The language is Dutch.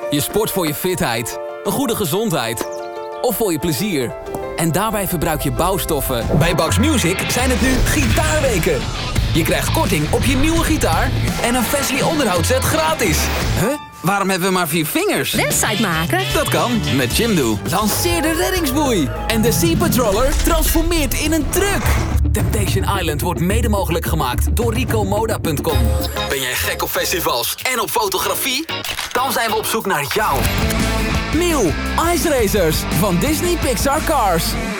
Je sport voor je fitheid, een goede gezondheid of voor je plezier. En daarbij verbruik je bouwstoffen. Bij Bax Music zijn het nu gitaarweken. Je krijgt korting op je nieuwe gitaar en een Fastly onderhoudsset gratis. Huh? Waarom hebben we maar 4 vingers? Website maken? Dat kan met Jimdo. Lanceer de reddingsboei. En de Sea Patroller transformeert in een truck. Temptation Island wordt mede mogelijk gemaakt door RicoModa.com. Ben jij gek op festivals en op fotografie? Dan zijn we op zoek naar jou. Nieuw Ice Racers van Disney Pixar Cars.